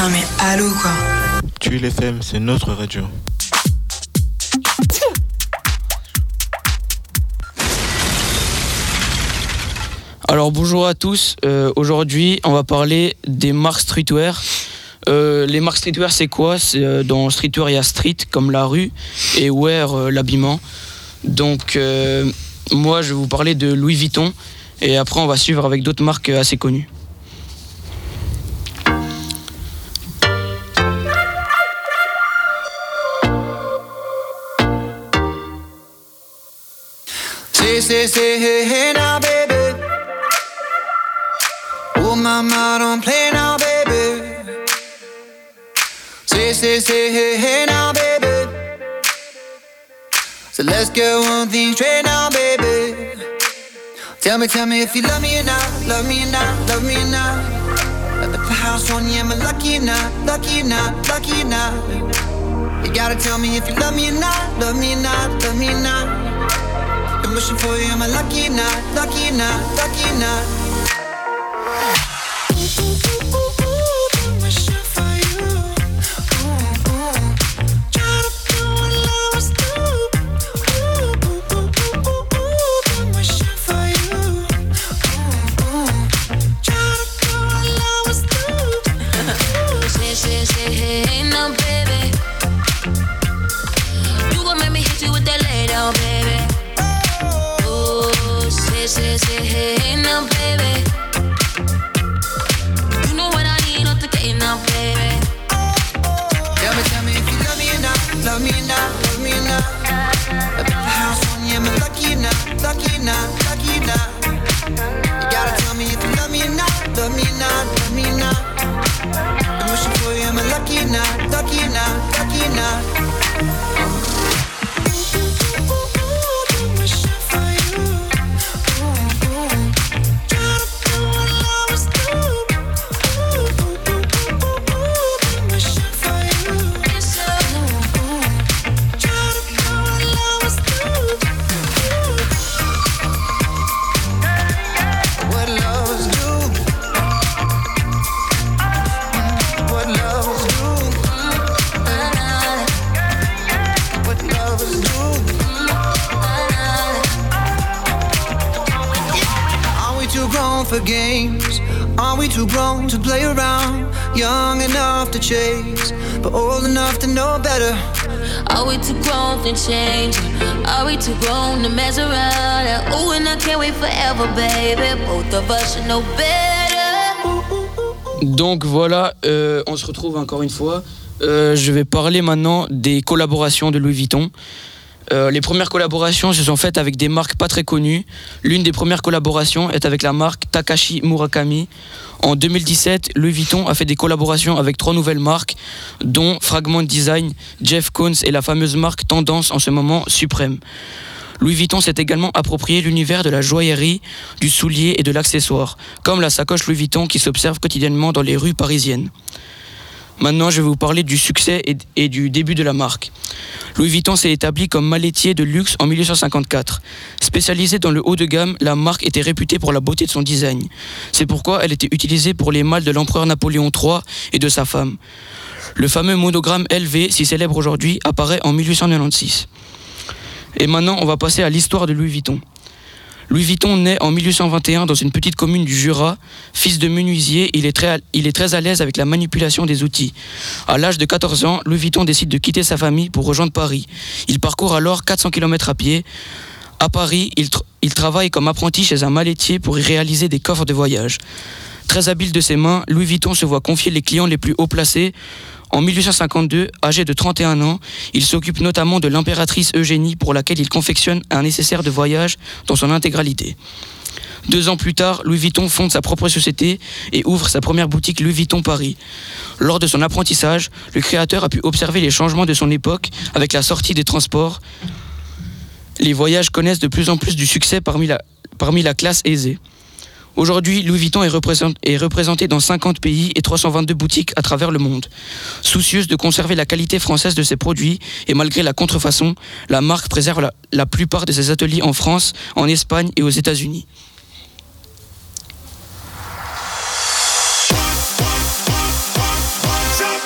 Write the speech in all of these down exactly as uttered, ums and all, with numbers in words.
Non mais allô quoi. Tuile F M, c'est notre radio. Alors bonjour à tous, euh, aujourd'hui on va parler des marques streetwear. Euh, les marques streetwear c'est quoi? C'est, euh, dans streetwear il y a street comme la rue et wear euh, l'habillement. Donc euh, moi je vais vous parler de Louis Vuitton et après on va suivre avec d'autres marques assez connues. Say, say, say, hey, hey now, baby. Oh, mama, don't play now, baby. Say, say, say, hey, hey now, baby. So let's get one thing straight now, baby. Tell me, tell me if you love me or not, love me or not, love me or not. At the house on you, am I lucky or not, lucky or not, lucky or not? You gotta tell me if you love me or not, love me or not, love me or not. I'm wishing for you, am I lucky or not, lucky or not, lucky or not? Ooh, ooh, ooh, ooh, ooh, I'm wishing for you. Ooh, ooh. Try to do what I was do. Ooh, ooh, ooh, ooh, ooh, ooh, I'm wishing for you. Ooh, ooh. Try to do what I was do. Say, say, say, hey, no, baby. You gon' make me hit you with that lay down, baby. Say, say, hey, now, baby. You know what I need, not the day now, baby. Tell me, tell me if you love me or not, love me or not, love me or not. At the house on you, am I lucky or not, lucky or not, lucky or not? You gotta tell me if you love me or not, love me or not, love me or not. I'm wishing for you, am I lucky or not, lucky or not, lucky or not? For games, are we too grown to play around? Young enough to chase, but old enough to know better. Are we too grown to change? Are we too grown to mess around? Ooh, and I can't wait forever, baby. Both of us should know better. Donc voilà, euh, on se retrouve encore une fois. Euh, je vais parler maintenant des collaborations de Louis Vuitton. Euh, les premières collaborations se sont faites avec des marques pas très connues. L'une des premières collaborations est avec la marque Takashi Murakami. En deux mille dix-sept, Louis Vuitton a fait des collaborations avec trois nouvelles marques, dont Fragment Design, Jeff Koons et la fameuse marque Tendance en ce moment Suprême. Louis Vuitton s'est également approprié l'univers de la joaillerie, du soulier et de l'accessoire, comme la sacoche Louis Vuitton qui s'observe quotidiennement dans les rues parisiennes. Maintenant, je vais vous parler du succès et, et du début de la marque. Louis Vuitton s'est établi comme mallettier de luxe en dix-neuf cent cinquante-quatre. Spécialisée dans le haut de gamme, la marque était réputée pour la beauté de son design. C'est pourquoi elle était utilisée pour les malles de l'empereur Napoléon trois et de sa femme. Le fameux monogramme L V, si célèbre aujourd'hui, apparaît en dix-huit cent quatre-vingt-seize. Et maintenant, on va passer à l'histoire de Louis Vuitton. Louis Vuitton naît en dix-huit cent vingt et un dans une petite commune du Jura. Fils de menuisier, il est très, il est très à l'aise avec la manipulation des outils. À l'âge de quatorze ans, Louis Vuitton décide de quitter sa famille pour rejoindre Paris. Il parcourt alors quatre cents kilomètres à pied. À Paris, il, tr- il travaille comme apprenti chez un malettier pour y réaliser des coffres de voyage. Très habile de ses mains, Louis Vuitton se voit confier les clients les plus haut placés. En dix-huit cent cinquante-deux, âgé de trente et un ans, il s'occupe notamment de l'impératrice Eugénie pour laquelle il confectionne un nécessaire de voyage dans son intégralité. Deux ans plus tard, Louis Vuitton fonde sa propre société et ouvre sa première boutique Louis Vuitton Paris. Lors de son apprentissage, le créateur a pu observer les changements de son époque avec la sortie des transports. Les voyages connaissent de plus en plus du succès parmi la, parmi la classe aisée. Aujourd'hui, Louis Vuitton est, représent- est représenté dans cinquante pays et trois cent vingt-deux boutiques à travers le monde. Soucieuse de conserver la qualité française de ses produits et malgré la contrefaçon, la marque préserve la, la plupart de ses ateliers en France, en Espagne et aux États-Unis. Say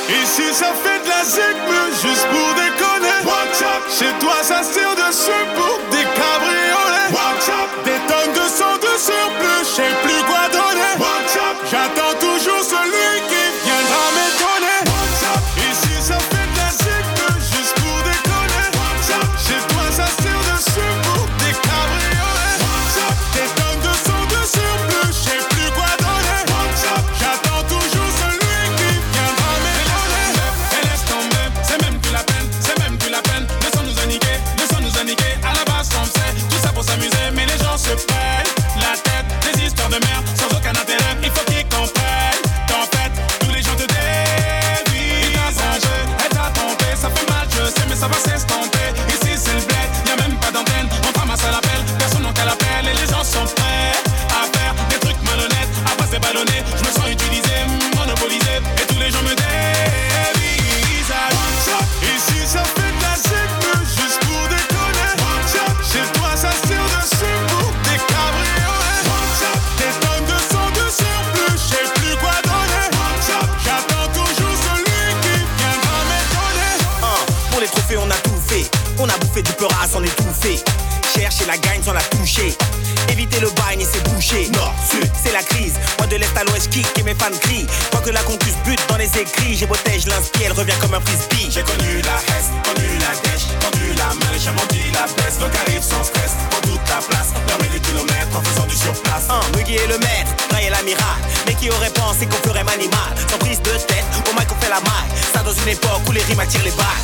Ici ça fait de la zik, mais juste pour déconner. Watch out, chez toi ça se tire dessus pour des cabriolets. Watch out, des tonnes de sang de surplus, je sais plus quoi donner. Watch out, j'attends toujours celui qui viendra m'étonner. Watch out, ici ça fait de la zik, mais juste pour déconner. Watch out, chez toi ça se tire dessus pour des cabriolets. Watch out, des tonnes de sang de surplus, je sais plus quoi donner. Watch out, j'attends toujours celui qui viendra m'étonner. Et laisse tomber, c'est même plus la peine, c'est même plus la peine. Laissons-nous aniquer, laissons-nous aniquer. À la base on sait, tout ça pour s'amuser, mais les gens se prennent la tête. Des histoires de merde, sans aucun intérêt. Il faut qu'ils comprennent qu'en fait, tous les gens te dévient. Il t'a changé, elle t'a trompé, ça fait mal, je sais, mais ça va s'estomper. Ici c'est le bled, y'a même pas d'antenne. On ramasse à l'appel, personne n'en qu'à l'appel. Et les gens sont prêts à faire des trucs malhonnêtes. À passer ballonné, je me sens utilisé, monopolisé. Et tous les gens me dévisent. Ici ça fait de la zik, mais juste pour déconner. Chez toi ça se tire dessus pour des cabriolets. Des tonnes de sang de surplus, je sais plus quoi donner. J'attends toujours celui qui viendra m'étonner. Hein, pour les trophées on a tout fait. On a bouffé du peur à s'en étouffer. Chercher la gagne sans la toucher. Éviter le bagne et c'est bouché. Nord, sud, c'est la crise. Moi de l'est à l'ouest kick et mes fans crient. Tant que la concuse bute dans les écrits. J'ai protège l'inspire, elle revient comme un frisbee. J'ai connu la hesse, connu la dèche, tendu la main, j'ai menti la baisse. Donc arrive sans stress, prends toute la place. Permet des kilomètres en faisant du surplace. Un, Muggy est le maître, Ray est l'amiral. Mais qui aurait pensé qu'on ferait manimal? Sans prise de tête, au mic on fait la maille. Ça dans une époque où les rimes attirent les balles.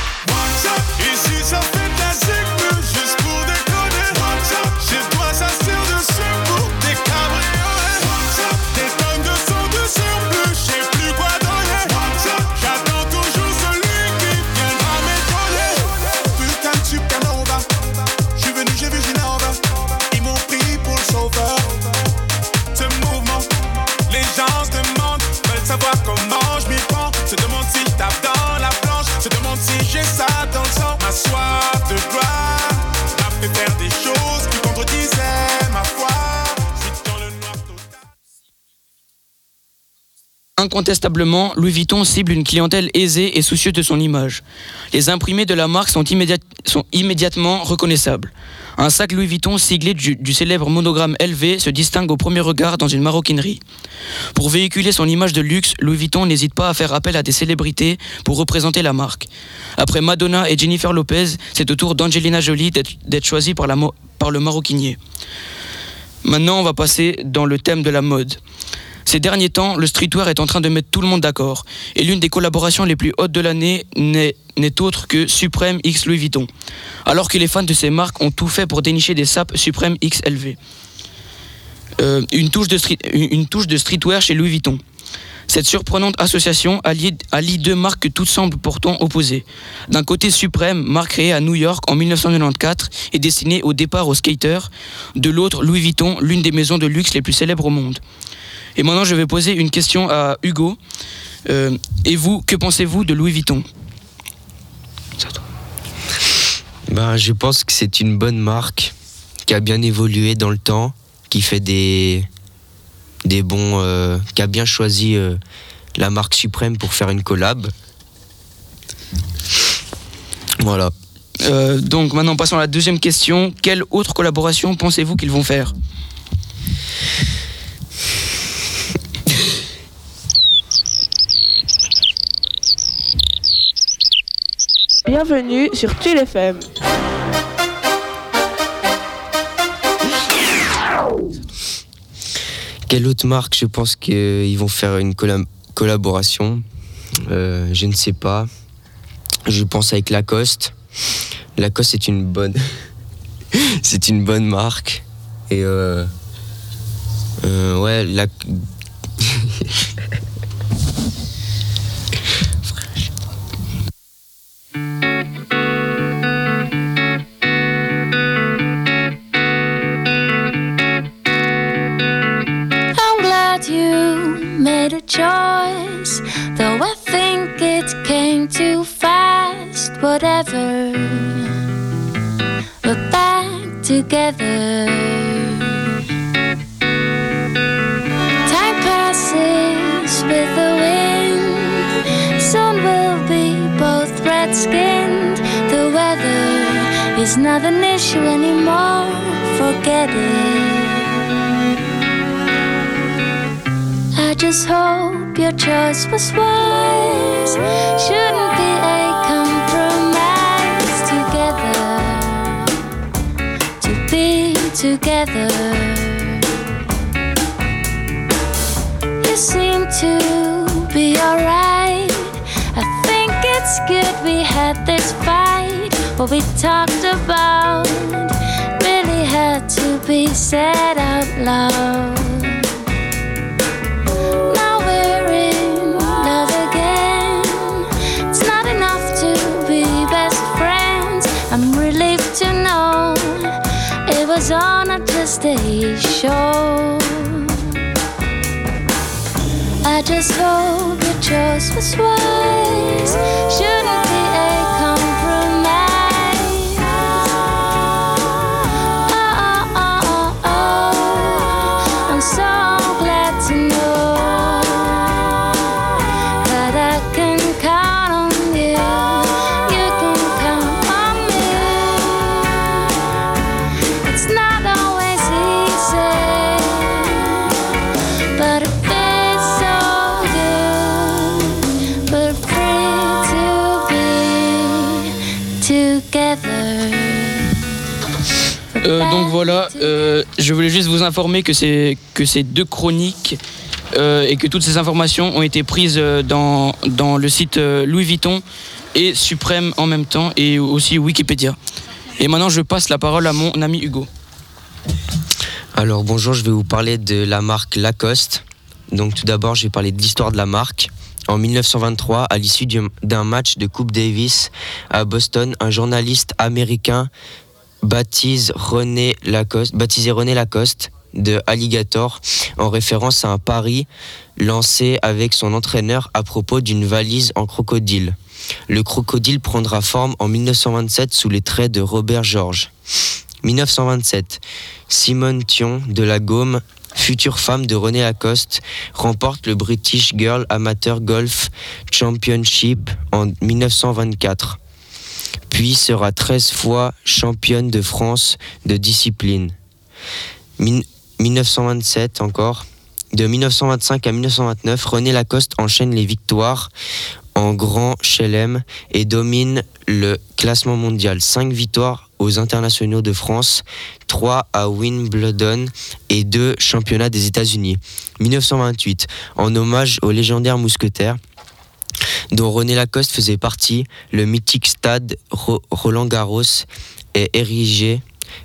Ici ça fait de la zik, mais juste pour déconner. Chez toi ça se tire dessus pour des cabriolets. Des tonnes de sang de surplus, je sais plus quoi donner. J'attends toujours celui qui viendra m'étonner. Putain de supernova, je suis venu, j'ai vu Ginova. Ils m'ont pris pour le sauveur. Ce mouvement, les gens se demandent, veulent savoir comment je m'y prends. Se demandent si je tape dans la planche, se demandent si j'ai ça dans le sang. Ma soif de gloire m'a fait faire des choses qui contredisaient ma foi. Je suis dans le noir total. Incontestablement, Louis Vuitton cible une clientèle aisée et soucieuse de son image. Les imprimés de la marque sont, immédiat- sont immédiatement reconnaissables. Un sac Louis Vuitton siglé du, du célèbre monogramme L V se distingue au premier regard dans une maroquinerie. Pour véhiculer son image de luxe, Louis Vuitton n'hésite pas à faire appel à des célébrités pour représenter la marque. Après Madonna et Jennifer Lopez, c'est au tour d'Angelina Jolie d'être, d'être choisie par, la mo- par le maroquinier. Maintenant, on va passer dans le thème de la mode. Ces derniers temps, le streetwear est en train de mettre tout le monde d'accord. Et l'une des collaborations les plus hautes de l'année n'est, n'est autre que Supreme X Louis Vuitton. Alors que les fans de ces marques ont tout fait pour dénicher des sapes Supreme X L V. Euh, une, touche de street, une, une touche de streetwear chez Louis Vuitton. Cette surprenante association allie, allie deux marques que toutes semblent pourtant opposées. D'un côté Supreme, marque créée à New York en dix-neuf cent quatre-vingt-quatorze et destinée au départ aux skaters. De l'autre, Louis Vuitton, l'une des maisons de luxe les plus célèbres au monde. Et maintenant, je vais poser une question à Hugo. Euh, et vous, que pensez-vous de Louis Vuitton ? C'est à toi. Ben, je pense que c'est une bonne marque qui a bien évolué dans le temps, qui fait des, des bons, euh, qui a bien choisi euh, la marque Supreme pour faire une collab. Voilà. Euh, donc maintenant, passons à la deuxième question. Quelle autre collaboration pensez-vous qu'ils vont faire ? Bienvenue sur Chill F M. Quelle autre marque, je pense qu'ils vont faire une colla- collaboration euh, Je ne sais pas. Je pense avec Lacoste. Lacoste, c'est une bonne, c'est une bonne marque. Et euh, euh, ouais, la. Made a choice, though I think it came too fast. Whatever, we're back together. Time passes with the wind, so It's not an issue anymore, forget it. I just hope your choice was wise. Shouldn't be a compromise. Together, to be together. You seem to be alright. I think it's good we had this fight. What we talked about really had to be said out loud. Now we're in love again. It's not enough to be best friends. I'm relieved to know it was all not just a show. I just hope your choice was wise. Shouldn't be a compromise. Oh, oh, oh, oh. I'm so glad to know that I can count on you. You can count on me. It's not always easy, but it feels so good. We're free to be together. Euh, donc voilà, euh, je voulais juste vous informer que, c'est, que ces deux chroniques euh, et que toutes ces informations ont été prises euh, dans, dans le site euh, Louis Vuitton et Suprême en même temps, et aussi Wikipédia. Et maintenant je passe la parole à mon ami Hugo. Alors bonjour, je vais vous parler de la marque Lacoste. Donc tout d'abord, je vais parler de l'histoire de la marque. En dix-neuf cent vingt-trois, à l'issue d'un match de Coupe Davis à Boston, un journaliste américain baptise René Lacoste, baptisé René Lacoste de Alligator, en référence à un pari lancé avec son entraîneur à propos d'une valise en crocodile. Le crocodile prendra forme en dix-neuf cent vingt-sept sous les traits de Robert George. dix-neuf cent vingt-sept, Simone Thion de la Gaume, future femme de René Lacoste, remporte le British Girl Amateur Golf Championship en dix-neuf cent vingt-quatre. Puis sera treize fois championne de France de discipline. dix-neuf cent vingt-sept encore. De dix-neuf cent vingt-cinq à dix-neuf cent vingt-neuf, René Lacoste enchaîne les victoires en Grand Chelem et domine le classement mondial. cinq victoires aux internationaux de France, trois à Wimbledon et deux championnats des États-Unis. dix-neuf cent vingt-huit, en hommage au légendaire mousquetaire dont René Lacoste faisait partie, le mythique stade Roland-Garros est érigé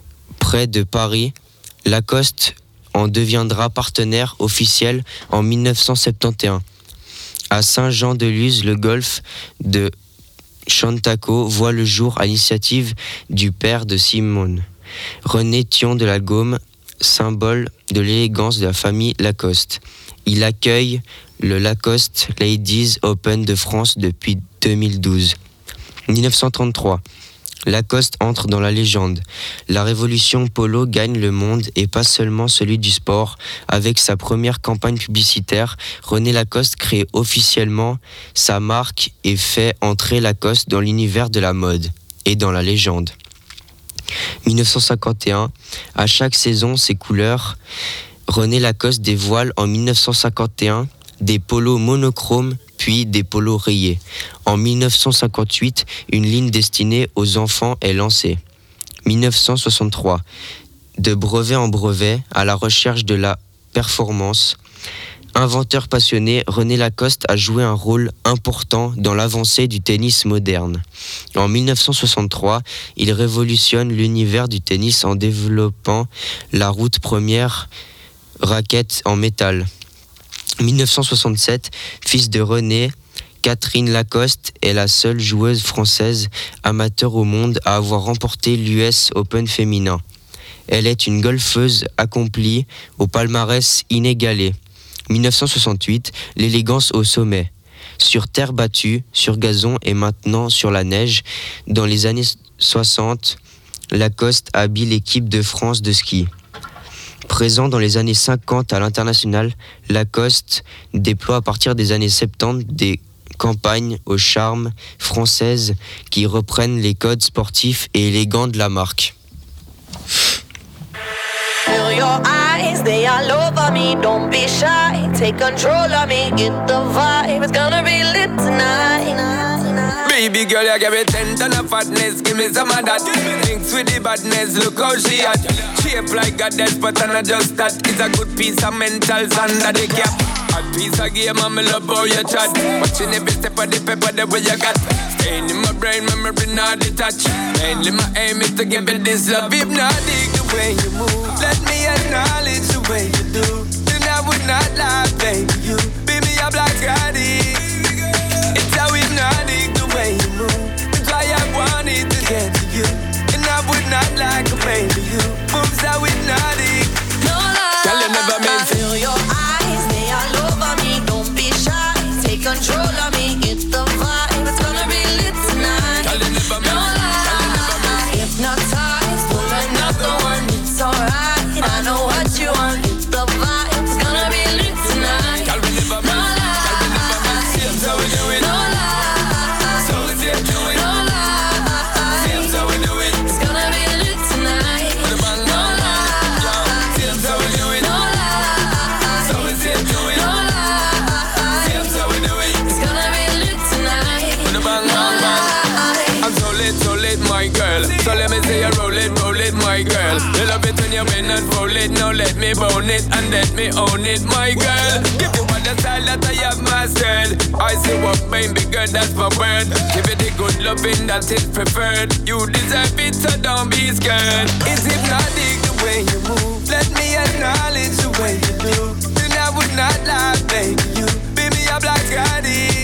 près de Paris. Lacoste en deviendra partenaire officiel en dix-neuf cent soixante et onze. À Saint-Jean-de-Luz, le golf de Chantaco voit le jour à l'initiative du père de Simone, René Thion de la Gaume, symbole de l'élégance de la famille Lacoste. Il accueille le Lacoste Ladies Open de France depuis deux mille douze. dix-neuf cent trente-trois. Lacoste entre dans la légende. La révolution polo gagne le monde et pas seulement celui du sport. Avec sa première campagne publicitaire, René Lacoste crée officiellement sa marque et fait entrer Lacoste dans l'univers de la mode et dans la légende. dix-neuf cent cinquante et un. À chaque saison, ses couleurs. René Lacoste dévoile en dix-neuf cent cinquante et un des polos monochromes puis des polos rayés. En dix-neuf cent cinquante-huit, une ligne destinée aux enfants est lancée. dix-neuf cent soixante-trois, de brevet en brevet, à la recherche de la performance. Inventeur passionné, René Lacoste a joué un rôle important dans l'avancée du tennis moderne. En dix-neuf cent soixante-trois, il révolutionne l'univers du tennis en développant la route première raquette en métal. dix-neuf cent soixante-sept, fils de René, Catherine Lacoste est la seule joueuse française amateur au monde à avoir remporté l'U S Open féminin. Elle est une golfeuse accomplie au palmarès inégalé. dix-neuf cent soixante-huit, l'élégance au sommet. Sur terre battue, sur gazon et maintenant sur la neige, dans les années soixante, Lacoste habille l'équipe de France de ski. Présent dans les années cinquante à l'international, Lacoste déploie à partir des années soixante-dix des campagne au charme française qui reprennent les codes sportifs et élégants de la marque. Feel your eyes, they all over me. Don't be shy, take control of me. Get the vibe, it's gonna be lit tonight. Baby girl, you give me ten ton of fatness. Give me some of that. Thinks with the badness, look how she at. Shape like a death, but I'm not just that. It's a good piece of mental under the cap. A piece of game, I'm love how you chat. Watching every step of the paper, the way you got. Staying in my brain, memory not detached. Mainly my aim is to give it this love. If not, dig the way you move. Let me acknowledge the way you do. Then I would not lie, baby. You beat me up like I did. It's how hypnotic the way you move. That's why I wanted to get to you. And I would not like a baby. You moves how hypnotic. No lie, Girl, you never meant to. feel your eyes, they all over me. Don't be shy, take control of me. Get the vibe, it's gonna be lit tonight. Girl, you never No meant. lie, hypnotized, pull another one. It's alright, I know what you want. Get the vibe, it's gonna be lit tonight. Girl, we never No meant. Girl, we never meant. lie, Same so we do it. no lie, So we same do it. no lie. Same so we do it. It's gonna be lit tonight. With a bang, No bang, bang. lie, Same so we do it. no lie, So we same do it. no lie. Same so we do it. It's gonna be lit tonight. With a bang, No bang, bang. lie. I'm so lit, so lit, my girl. So let me say you roll it, roll it, my girl. You love it when you bend and roll it. Now let me bone it and let me own it, my girl. Give you all the style that I have mastered. I say what baby girl, that's my word. Give it the good loving that is preferred. You deserve it, so don't be scared. It's hypnotic the way you move. Let me acknowledge the way you do. Then I would not lie, baby. You beat me up like I did.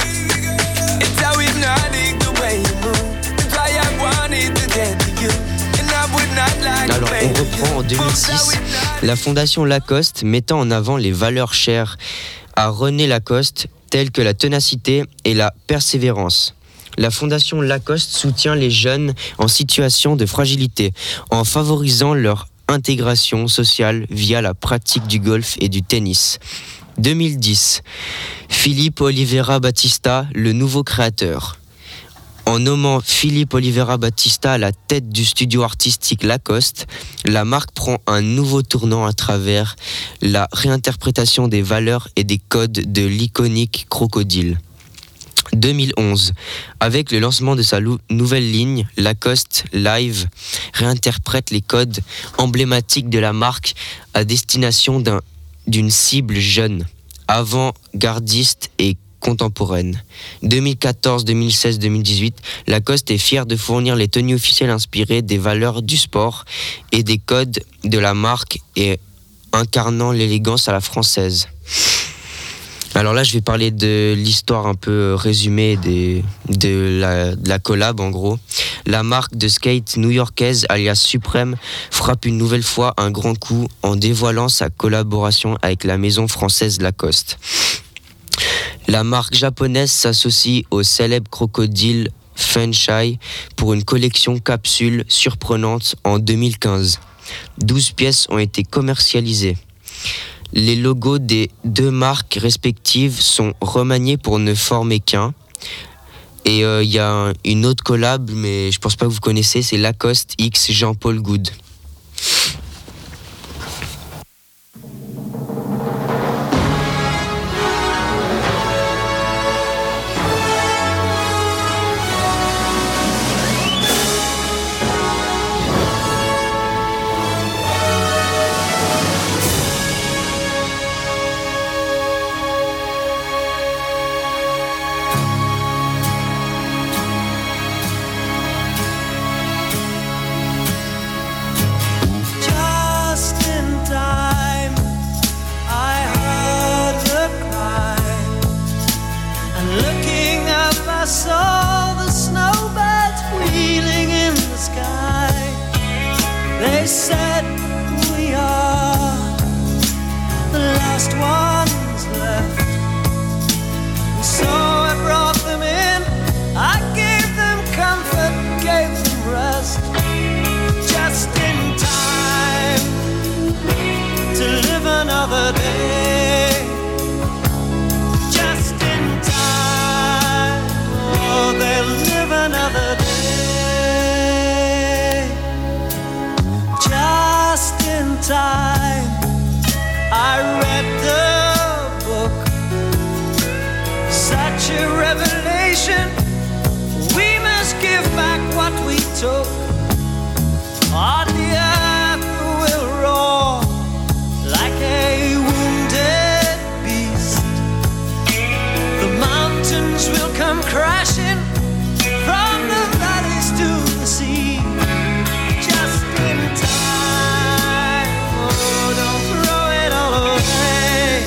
It's how hypnotic the way you move. That's why I wanted to get to you. And I would not like Alors, on reprend en deux mille six. La fondation Lacoste mettant en avant les valeurs chères à René Lacoste, telles que la ténacité et la persévérance. La fondation Lacoste soutient les jeunes en situation de fragilité en favorisant leur intégration sociale via la pratique du golf et du tennis. deux mille dix. Philippe Oliveira Batista, le nouveau créateur. En nommant Philippe Oliveira Batista à la tête du studio artistique Lacoste, la marque prend un nouveau tournant à travers la réinterprétation des valeurs et des codes de l'iconique crocodile. deux mille onze. Avec le lancement de sa lou- nouvelle ligne, Lacoste Live réinterprète les codes emblématiques de la marque à destination d'un, d'une cible jeune, avant-gardiste et contemporaine. deux mille quatorze, deux mille seize, deux mille dix-huit, Lacoste est fier de fournir les tenues officielles inspirées des valeurs du sport et des codes de la marque et incarnant l'élégance à la française. Alors là, je vais parler de l'histoire un peu résumée des, de, la, de la collab, en gros. La marque de skate new-yorkaise, alias Supreme, frappe une nouvelle fois un grand coup en dévoilant sa collaboration avec la maison française Lacoste. La marque japonaise s'associe au célèbre crocodile Funshai pour une collection capsule surprenante en deux mille quinze. douze pièces ont été commercialisées. Les logos des deux marques respectives sont remaniés pour ne former qu'un. Et il euh, y a un, une autre collab, mais je pense pas que vous connaissez, c'est Lacoste X Jean-Paul Goud. They said we are the last ones left. And so I brought them in. I gave them comfort, gave them rest. Just in time to live another day. Just in time come crashing from the valleys to the sea. Just in time, oh, don't throw it all away.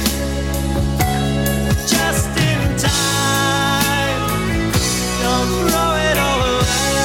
Just in time, don't throw it all away.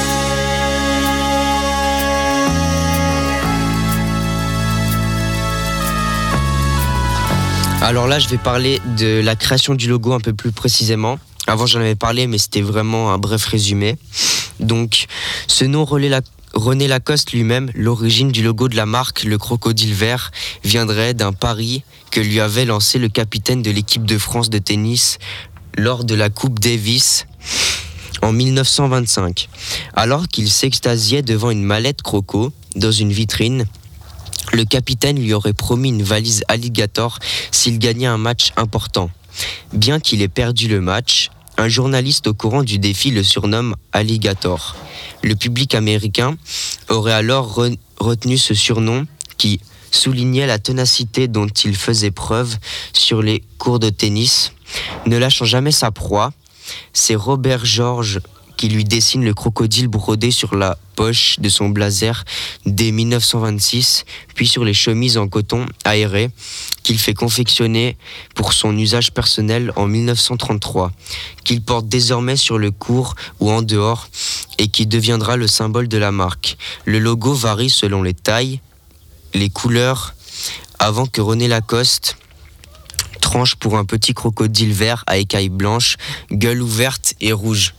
Alors là, je vais parler de la création du logo un peu plus précisément. Avant, j'en avais parlé, mais c'était vraiment un bref résumé. Donc, ce nom René, La... René Lacoste lui-même, l'origine du logo de la marque, le crocodile vert, viendrait d'un pari que lui avait lancé le capitaine de l'équipe de France de tennis lors de la Coupe Davis en dix-neuf cent vingt-cinq. Alors qu'il s'extasiait devant une mallette croco dans une vitrine, le capitaine lui aurait promis une valise alligator s'il gagnait un match important. Bien qu'il ait perdu le match, un journaliste au courant du défi le surnomme Alligator. Le public américain aurait alors re- retenu ce surnom qui soulignait la ténacité dont il faisait preuve sur les cours de tennis. Ne lâchant jamais sa proie, c'est Robert George qui lui dessine le crocodile brodé sur la poche de son blazer dès dix-neuf cent vingt-six, puis sur les chemises en coton aéré qu'il fait confectionner pour son usage personnel en dix-neuf cent trente-trois, qu'il porte désormais sur le court ou en dehors et qui deviendra le symbole de la marque. Le logo varie selon les tailles, les couleurs, avant que René Lacoste tranche pour un petit crocodile vert à écailles blanches, gueule ouverte et rouge.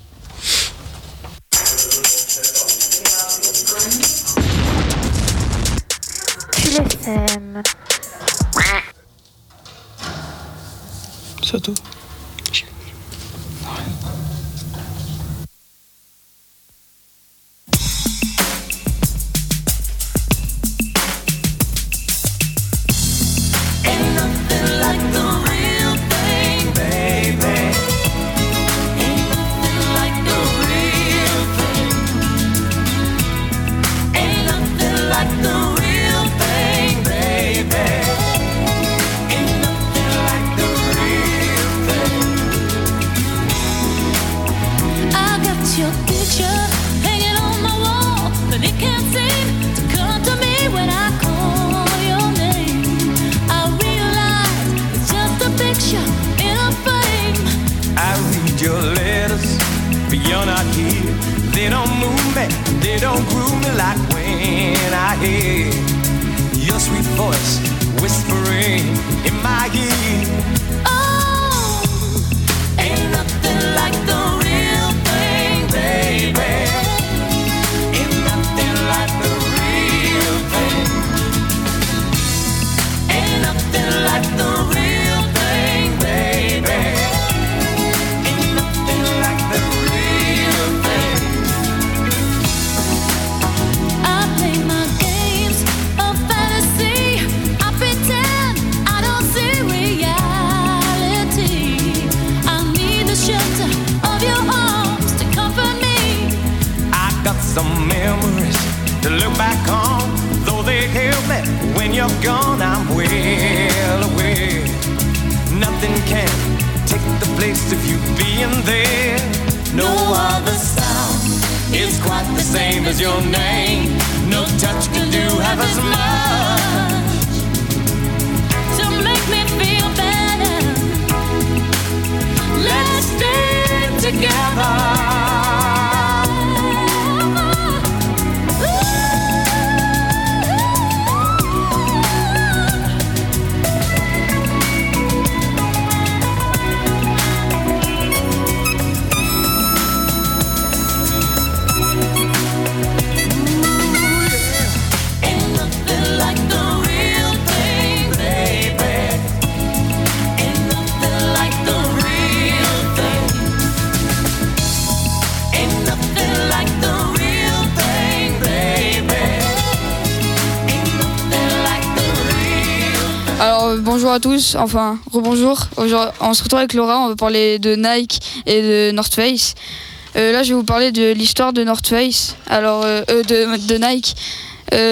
Tu les aimes. C'est tout. They don't move me, they don't groove me like when I hear your sweet voice whispering in my ear. Oh, ain't nothing like the real thing, baby. Ain't nothing like the real thing. Ain't nothing like the real thing, baby. Ain't nothing like the real thing. I play my games of fantasy. I pretend I don't see reality. I need the shelter of your arms to comfort me. I got some memories to look back on, though they help me when you're gone. I'm well aware nothing can take the place of you being there. No other sound is quite the same as your name. No touch can do half as much to make me feel better. Let's stay together. Alors bonjour à tous, enfin rebonjour. Aujourd'hui, on se retrouve avec Laura, on va parler de Nike et de North Face. Euh, là je vais vous parler de l'histoire de North Face, alors euh, euh, de, de Nike. Euh,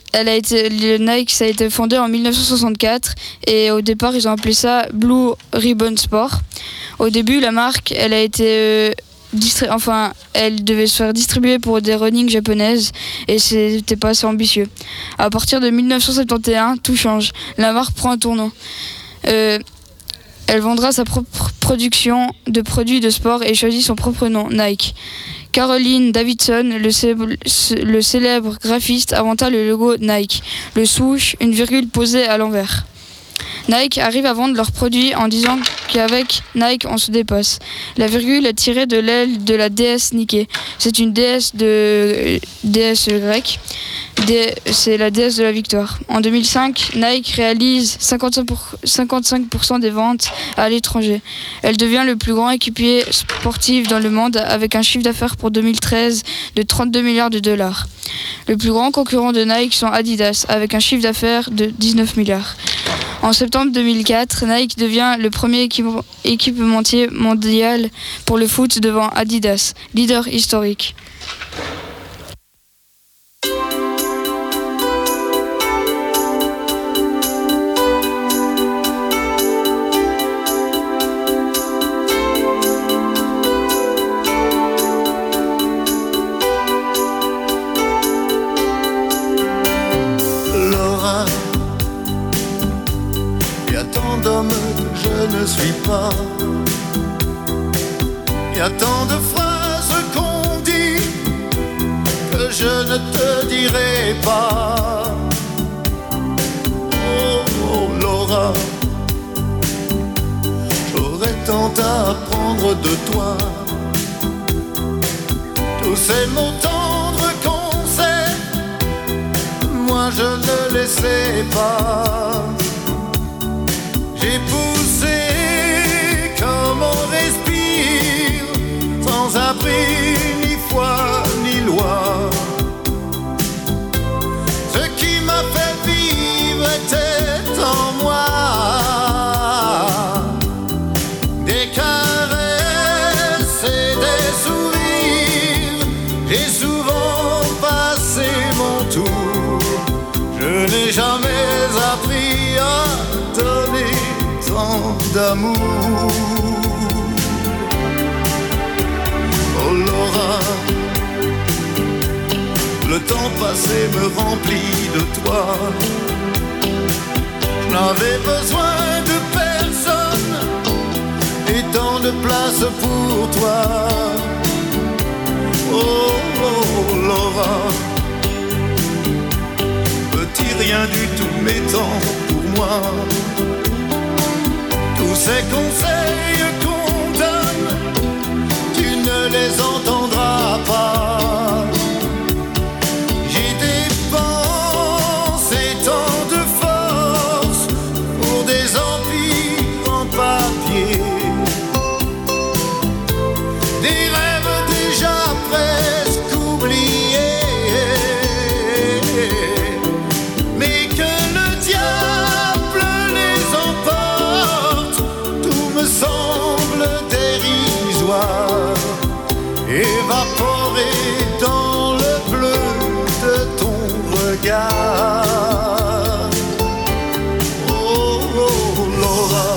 elle a été, le Nike, ça a été fondé en mille neuf cent soixante-quatre et au départ, ils ont appelé ça Blue Ribbon Sport. Au début, la marque, elle a été euh, distri- enfin, elle devait se faire distribuer pour des running japonaises et c'était pas assez ambitieux. À partir de mille neuf cent soixante et onze, tout change. La marque prend un tournant. Euh, elle vendra sa propre production de produits de sport et choisit son propre nom, Nike. Caroline Davidson, le célèbre, le célèbre graphiste, inventa le logo Nike, le swoosh, une virgule posée à l'envers. Nike arrive à vendre leurs produits en disant qu'avec Nike, on se dépasse. La virgule est tirée de l'aile de la déesse Nike. C'est une déesse, de, déesse grecque. Dé, c'est la déesse de la victoire. En deux mille cinq, Nike réalise cinquante-cinq pour cent, cinquante-cinq pour cent des ventes à l'étranger. Elle devient le plus grand équipier sportif dans le monde avec un chiffre d'affaires pour deux mille treize de trente-deux milliards de dollars. Le plus grand concurrent de Nike sont Adidas avec un chiffre d'affaires de dix-neuf milliards. En septembre deux mille quatre, Nike devient le premier équipe- équipementier mondial pour le foot devant Adidas, leader historique. Laura, y a tant d'hommes que je ne suis pas. Y a tant de phrases qu'on dit que je ne te dirai pas. Oh, oh Laura, j'aurais tant à apprendre de toi. Tous ces mots tendres qu'on sait, moi je ne les sais pas. J'ai poussé comme on respire, sans abri ni foi ni loi. Ce qui m'a fait vivre était en moi. Des caresses et des sourires, j'ai souvent passé mon tour. Je n'ai jamais appris à donner tant d'amour. Oh Laura, le temps passé me remplit de toi. Je n'avais besoin de personne et tant de place pour toi. Oh, oh Laura, petit rien du tout mais tant pour moi. Tous ces conseils qu'on donne, tu ne les entendras pas. J'ai dépensé tant de force pour des empires en papier, des rêves déjà presque oubliés, mais que le diable les emporte. Tout me semble dérisoire, évaporé dans le bleu de ton regard. Oh, oh Laura.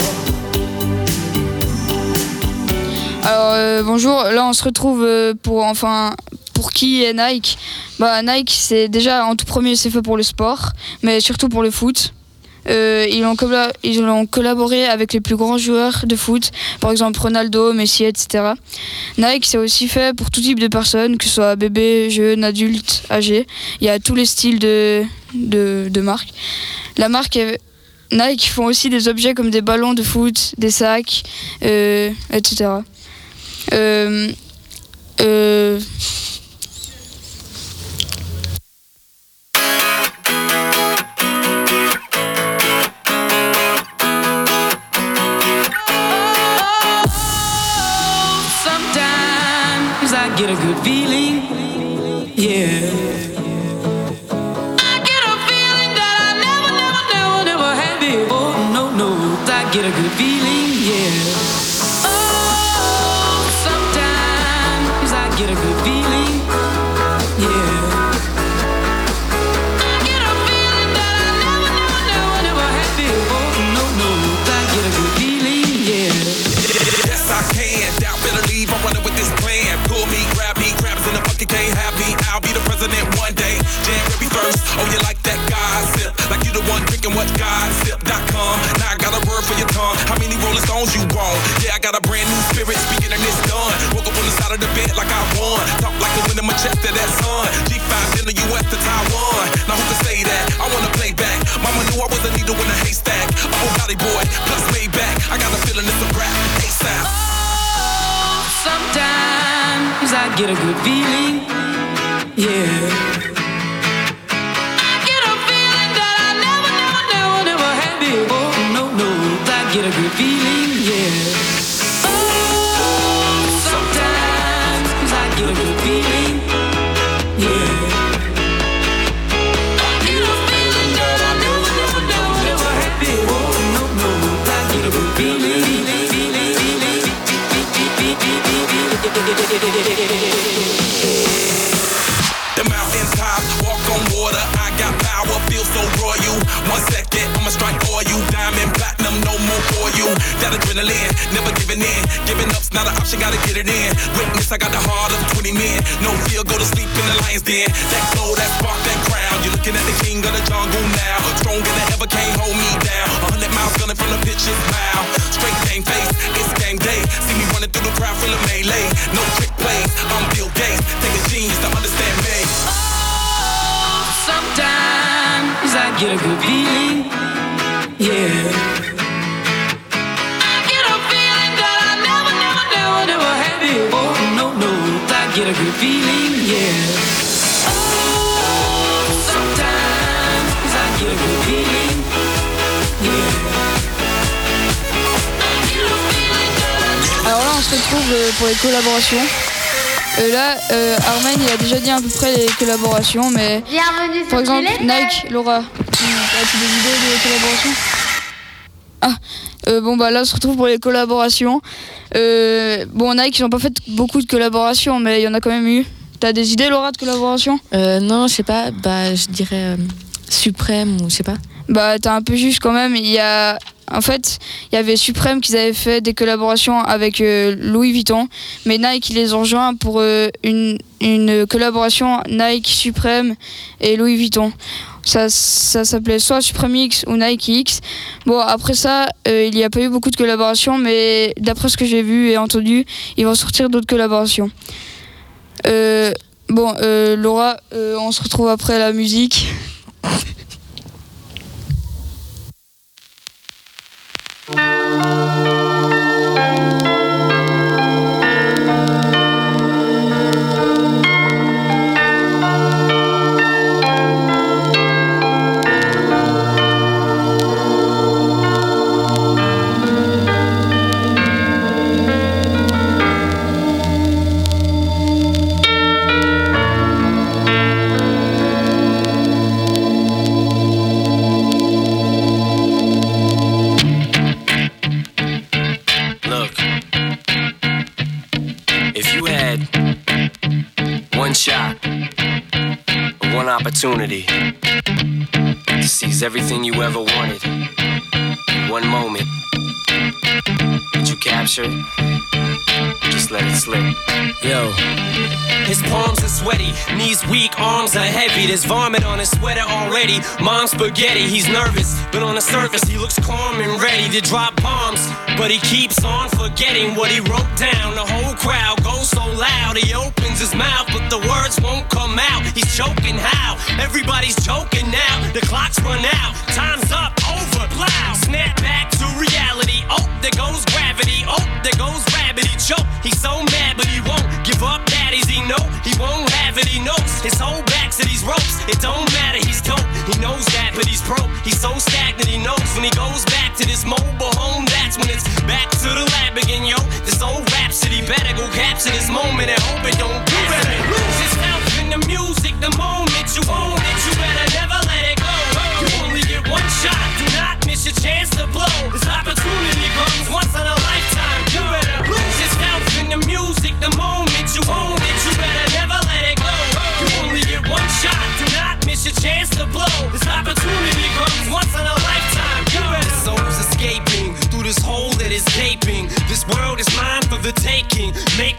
Alors euh, bonjour, là on se retrouve euh, pour enfin pour qui est Nike. Bah Nike, c'est déjà en tout premier c'est fait pour le sport, mais surtout pour le foot. Euh, ils, ont colla- ils ont collaboré avec les plus grands joueurs de foot, par exemple Ronaldo, Messi, et cetera. Nike, c'est aussi fait pour tout type de personnes, que ce soit bébé, jeune, adulte, âgé. Il y a tous les styles de, de, de marque. La marque est- Nike font aussi des objets comme des ballons de foot, des sacs, euh, et cetera. Euh, euh, Sometimes I get a good feeling, yeah. I get a feeling that I never, never, never, never had before. No, no, I get a good feeling, yeah. Oh, sometimes I get a good feeling, yeah. I get a feeling. I'll be the president one day. Jam every thirst. Oh, you like that gossip? Like you the one drinking what gossip dot com. Now I got a word for your tongue. How many Rolling Stones you want? Yeah, I got a brand new spirit speaking and it's done. Woke up on the side of the bed like I won. Talk like the wind in my chest to that sun. G five in the U S to Taiwan. Now who can say that? I wanna play back. Mama knew I was a needle in a haystack. I'm a body boy, plus made back. I got a feeling it's a rap. ASAP. Oh, sometimes I get a good feeling. Yeah. Get a good feeling, yeah. Oh, sometimes I get a good feeling, yeah. I get a feeling that I never, never, never, never had before. No, no, I get a good feeling, feeling, the mountain top, walk on water. I got power, feel so royal. One second, I'ma strike for you. Diamond, platinum, no more for you. That adrenaline, never giving in. Giving up's not an option, gotta get it in. Witness, I got the heart of twenty men. No fear, go to sleep in the lion's den. That glow, that spark, that crown. You're looking at the king of the jungle now. Stronger than ever, can't hold me down. A hundred miles gunning from the pitcher's mouth. Straight game face, it's game day. See me running through the crowd full of melee. No trick plays, I'm Bill Gates. Take a genius to understand me. oh, sometimes I get a good feeling, yeah. Get a good feeling, yeah. Oh, sometimes I get a good feeling, yeah. Alors là, on se retrouve euh, pour les collaborations. Euh, là, euh, Armen, il a déjà dit à peu près les collaborations, mais Bienvenue par sur exemple, Nike, Laura, as-tu des idées de collaboration? Ah, euh, bon bah là, on se retrouve pour les collaborations. Euh, bon, Nike, ils n'ont pas fait beaucoup de collaborations, mais il y en a quand même eu. T'as des idées, Laura, de collaboration? euh, Non, je sais pas. Bah, je dirais euh, Suprême ou je sais pas. Bah, t'es un peu juste quand même. Il y a, en fait, il y avait Suprême qui avaient fait des collaborations avec euh, Louis Vuitton, mais Nike ils les ont rejoints pour euh, une une collaboration Nike Suprême et Louis Vuitton. Ça, ça s'appelait soit Supreme X ou Nike X. Bon, après ça, euh, il n'y a pas eu beaucoup de collaborations, mais d'après ce que j'ai vu et entendu, ils vont sortir d'autres collaborations. Euh, bon, euh, Laura, euh, on se retrouve après la musique. Opportunity to seize everything you ever wanted in one moment. Did you capture it? Just let it slip. Yo. His palms are sweaty, knees weak, arms are heavy. There's vomit on his sweater already. Mom's spaghetti, he's nervous, but on the surface he looks calm and ready to drop bombs. But he keeps on forgetting what he wrote down. The whole crowd goes so loud, he opens his mouth, but the words won't come out. He's choking how? Everybody's joking now. The clock's run out, time's up, over, plow. Snap back to reality. Oh, there goes gravity. Oh, there goes rabbit. He choke. He's so mad, but he won't give up. Daddies, he know he won't have it. He knows his whole back to these ropes. It don't matter. He's dope. He knows that, but he's broke. He's so stagnant. He knows when he goes back to this mobile home. That's when it's back to the lab again, yo. This old rhapsody better go capture this moment and hope it don't get better. Lose yourself in the music. The moment you own it, you better never let it go. You only get one shot. Do not miss your chance to blow. This opportunity comes once in a lifetime. You better lose yourself in the music. The moment you own it, you better never let it go. You only get one shot. Do not miss your chance to blow. This opportunity comes once in a lifetime. You better. The soul's escaping through this hole that is gaping. This world is mine for the taking. Make me king.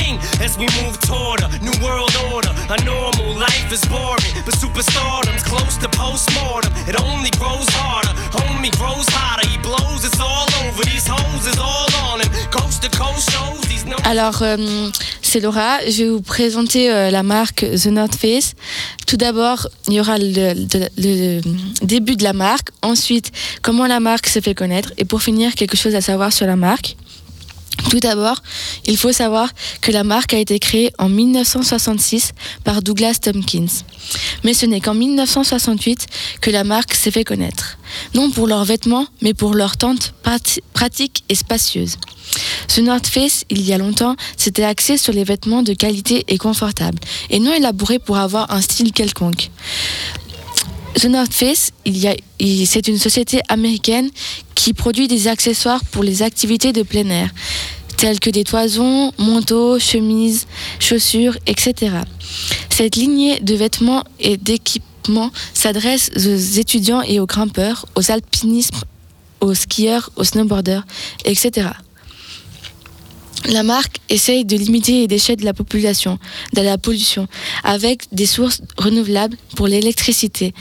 king as we move toward a new world order. A normal life is boring, but superstardom's close to postmortem. It only grows harder, homie grows hotter. He blows, it's all over. These hoes is all on him. Coast to coast shows, these no. Alors, euh, c'est Laura. Je vais vous présenter euh, la marque The North Face. Tout d'abord, il y aura le, le, le début de la marque. Ensuite, comment la marque s'est fait connaître. Et pour finir, quelque chose à savoir sur la marque. Tout d'abord, il faut savoir que la marque a été créée en dix-neuf cent soixante-six par Douglas Tompkins. Mais ce n'est qu'en dix-neuf cent soixante-huit que la marque s'est fait connaître. Non pour leurs vêtements, mais pour leur tente prati- pratique et spacieuse. The North Face, il y a longtemps, s'était axé sur les vêtements de qualité et confortables, et non élaborés pour avoir un style quelconque. The North Face, il y a, il, c'est une société américaine qui produit des accessoires pour les activités de plein air, tels que des toisons, manteaux, chemises, chaussures, et cetera. Cette lignée de vêtements et d'équipements s'adresse aux étudiants et aux grimpeurs, aux alpinistes, aux skieurs, aux snowboarders, et cetera. La marque essaye de limiter les déchets de la population, de la pollution, avec des sources renouvelables pour l'électricité.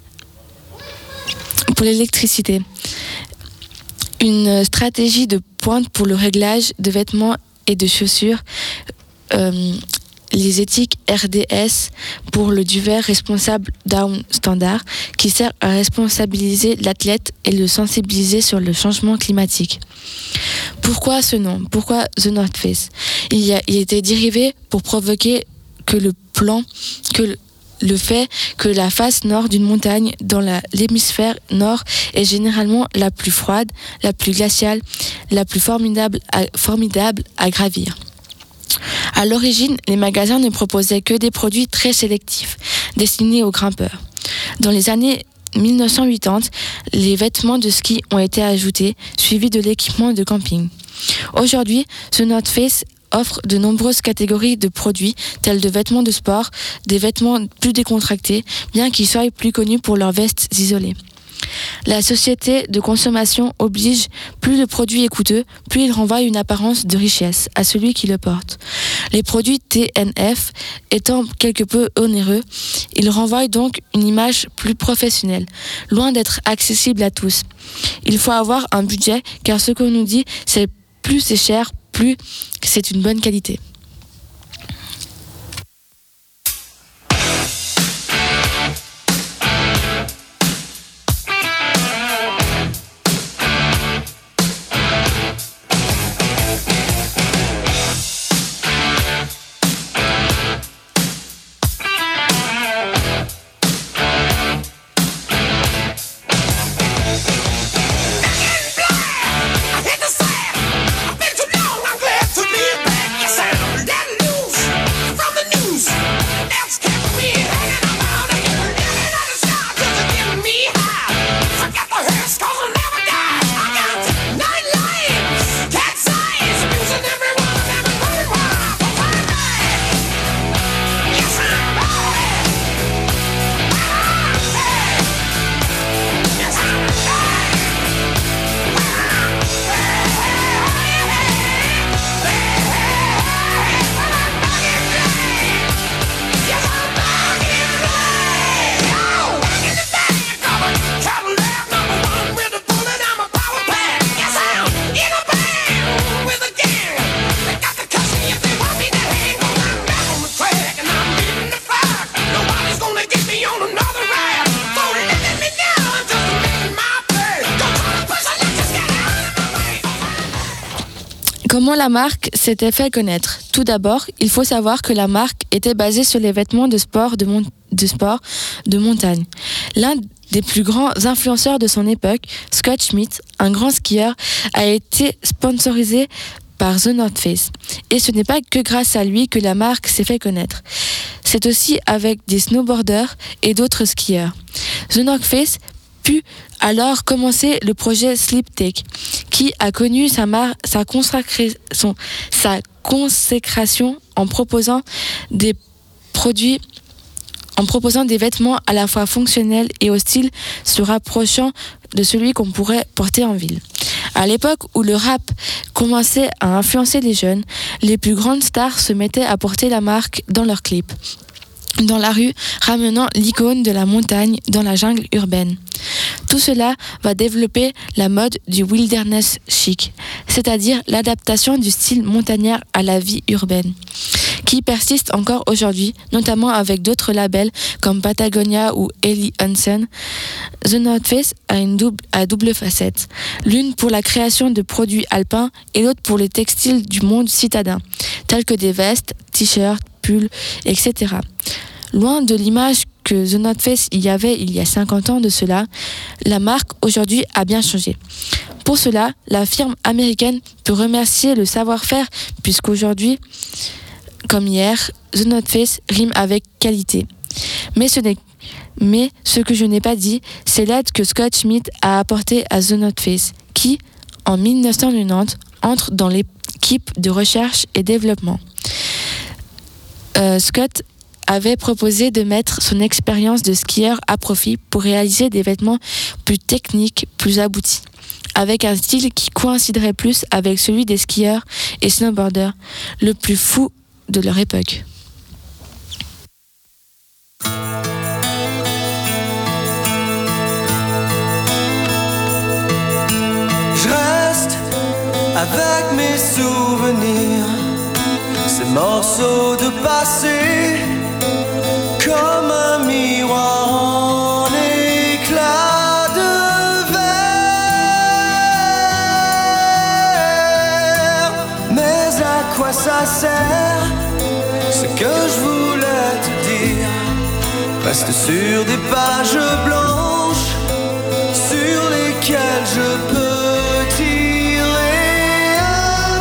Pour l'électricité. Une stratégie de pointe pour le réglage de vêtements et de chaussures. Euh, les étiquettes R D S pour le duvet responsable Down Standard qui sert à responsabiliser l'athlète et le sensibiliser sur le changement climatique. Pourquoi ce nom ? Pourquoi The North Face ? Il y a, il était dérivé pour provoquer que le plan, que le, le fait que la face nord d'une montagne dans la, l'hémisphère nord est généralement la plus froide, la plus glaciale, la plus formidable à, formidable à gravir. À l'origine, les magasins ne proposaient que des produits très sélectifs, destinés aux grimpeurs. Dans les années dix-neuf cent quatre-vingt, les vêtements de ski ont été ajoutés, suivis de l'équipement de camping. Aujourd'hui, The North Face offre de nombreuses catégories de produits, tels de vêtements de sport, des vêtements plus décontractés, bien qu'ils soient plus connus pour leurs vestes isolées. La société de consommation oblige, plus le produit est coûteux, plus il renvoie une apparence de richesse à celui qui le porte. Les produits T N F étant quelque peu onéreux, ils renvoient donc une image plus professionnelle, loin d'être accessible à tous. Il faut avoir un budget, car ce qu'on nous dit, c'est plus c'est cher, plus c'est une bonne qualité. Comment la marque s'était fait connaître ? Tout d'abord, il faut savoir que la marque était basée sur les vêtements de sport de, mon- de, sport de montagne. L'un des plus grands influenceurs de son époque, Scott Schmidt, un grand skieur, a été sponsorisé par The North Face. Et ce n'est pas que grâce à lui que la marque s'est fait connaître. C'est aussi avec des snowboarders et d'autres skieurs. The North Face put alors commencer le projet Sliptech, qui a connu sa, mar- sa, consacré- son- sa consécration en proposant des produits en proposant des vêtements à la fois fonctionnels et au style se rapprochant de celui qu'on pourrait porter en ville. À l'époque où le rap commençait à influencer les jeunes, les plus grandes stars se mettaient à porter la marque dans leurs clips, dans la rue, ramenant l'icône de la montagne dans la jungle urbaine. Tout cela va développer la mode du wilderness chic, c'est-à-dire l'adaptation du style montagnard à la vie urbaine, qui persiste encore aujourd'hui, notamment avec d'autres labels comme Patagonia ou Helly Hansen. The North Face a une double, à double facette, l'une pour la création de produits alpins et l'autre pour les textiles du monde citadin, tels que des vestes, t-shirts, pulls, et cetera. Loin de l'image que The North Face y avait il y a cinquante ans de cela, la marque aujourd'hui a bien changé. Pour cela, la firme américaine peut remercier le savoir-faire puisqu'aujourd'hui, comme hier, The North Face rime avec qualité. Mais ce, n'est... Mais ce que je n'ai pas dit, c'est l'aide que Scott Schmidt a apportée à The North Face, qui, en dix-neuf cent quatre-vingt-dix, entre dans l'équipe de recherche et développement. Euh, Scott avait proposé de mettre son expérience de skieur à profit pour réaliser des vêtements plus techniques, plus aboutis, avec un style qui coïnciderait plus avec celui des skieurs et snowboarders, le plus fou de leur époque. Je reste avec mes souvenirs, ces morceaux de passé, comme un miroir en éclat de verre. Mais à quoi ça sert? Ce que je voulais te dire reste sur des pages blanches sur lesquelles je peux tirer un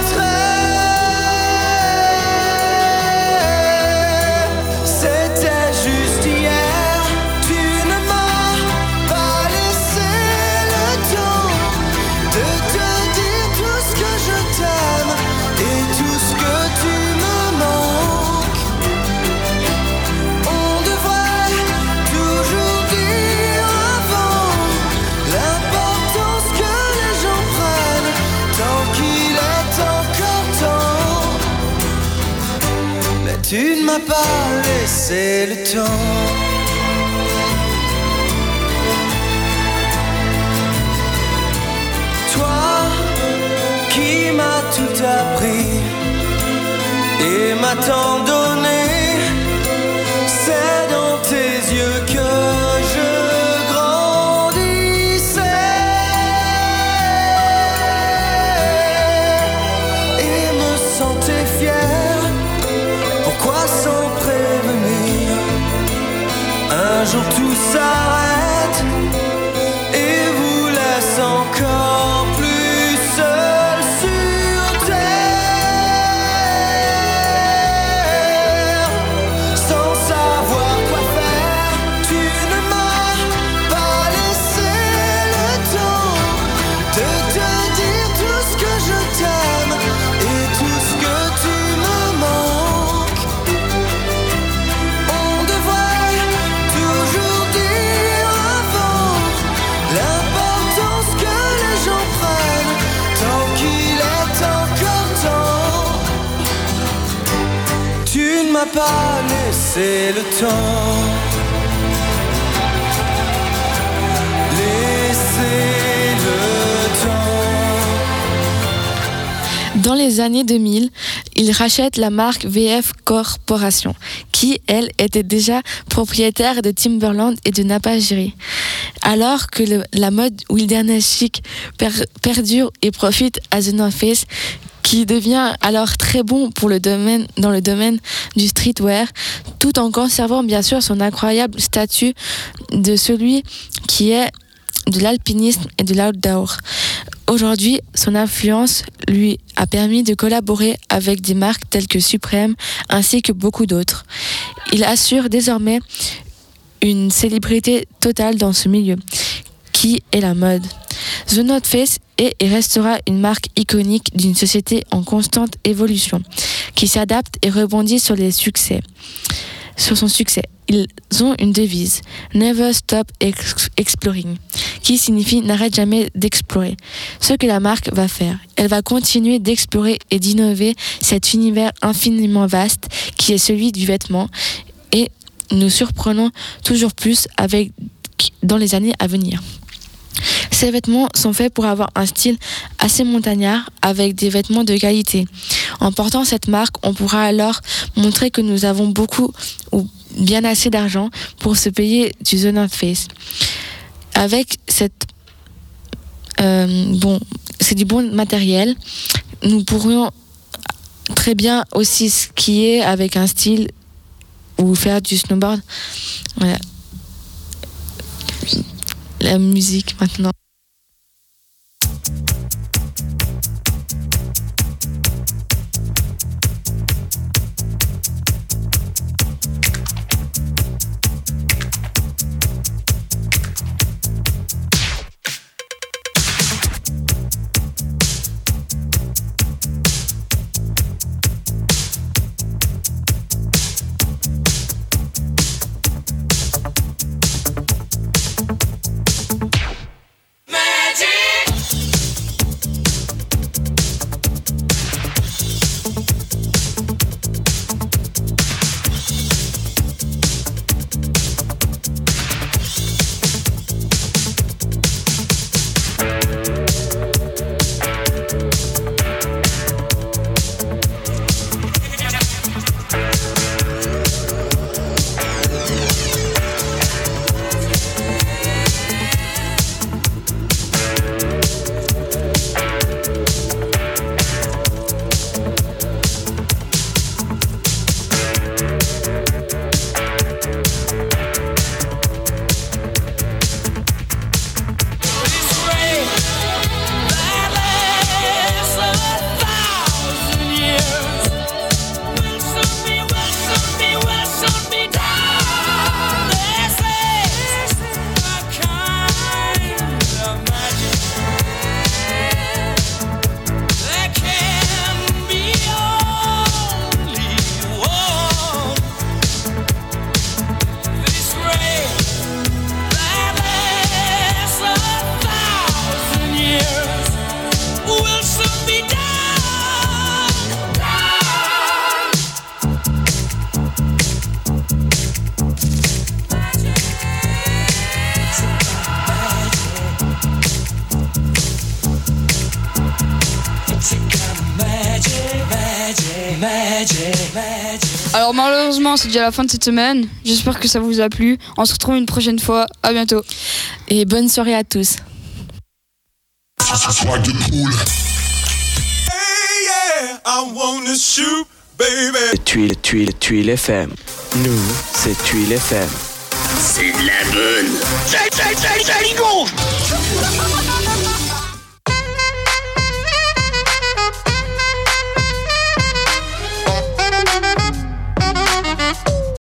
trait. C'était juste hier, tu ne m'as pas laissé le temps de te dire tout ce que je t'aime et tout ce que tu me manques. On devrait toujours dire avant l'importance que les gens prennent tant qu'il est encore temps. Mais tu ne m'as pas laissé le temps. Toi qui m'as tout appris et m'a tant donné, c'est dans tes yeux que je grandissais et me sentais fier. Pourquoi sans prévenir, un jour tout s'arrête et vous laisse encore plus seul sur terre, sans savoir quoi faire. Tu ne m'as pas laissé le temps de te dire tout ce que je t'aime et tout ce que tu me manques. On devrait toujours dire avant l'importance que les gens prennent tant qu'il est encore temps. Tu ne m'as pas laissé le temps. Laissez le temps. Dans les années deux mille, il rachète la marque V F Corporation, qui, elle, était déjà propriétaire de Timberland et de Napajiri. Alors que le- la mode wilderness chic per- perdure et profite à The North Face, qui devient alors très bon pour le domaine, dans le domaine du streetwear, tout en conservant bien sûr son incroyable statut de celui qui est de l'alpinisme et de l'outdoor. Aujourd'hui, son influence lui a permis de collaborer avec des marques telles que Supreme ainsi que beaucoup d'autres. Il assure désormais une célébrité totale dans ce milieu, qui est la mode. The North Face est et restera une marque iconique d'une société en constante évolution, qui s'adapte et rebondit sur les succès. sur son succès. Ils ont une devise, Never Stop ex- Exploring, qui signifie n'arrête jamais d'explorer. Ce que la marque va faire, elle va continuer d'explorer et d'innover cet univers infiniment vaste qui est celui du vêtement, et nous surprenons toujours plus avec, dans les années à venir. Ces vêtements sont faits pour avoir un style assez montagnard avec des vêtements de qualité. En portant cette marque, on pourra alors montrer que nous avons beaucoup ou bien assez d'argent pour se payer du The North Face. Avec cette, euh, bon, c'est du bon matériel. Nous pourrions très bien aussi skier avec un style ou faire du snowboard. Voilà. La musique maintenant. Alors malheureusement c'est déjà la fin de cette semaine. J'espère que ça vous a plu. On se retrouve une prochaine fois. À bientôt. Et bonne soirée à tous. Tuile, tuile, tuile F M. Nous, c'est Tuile F M. C'est de la bonne. C'est, c'est, c'est, c'est,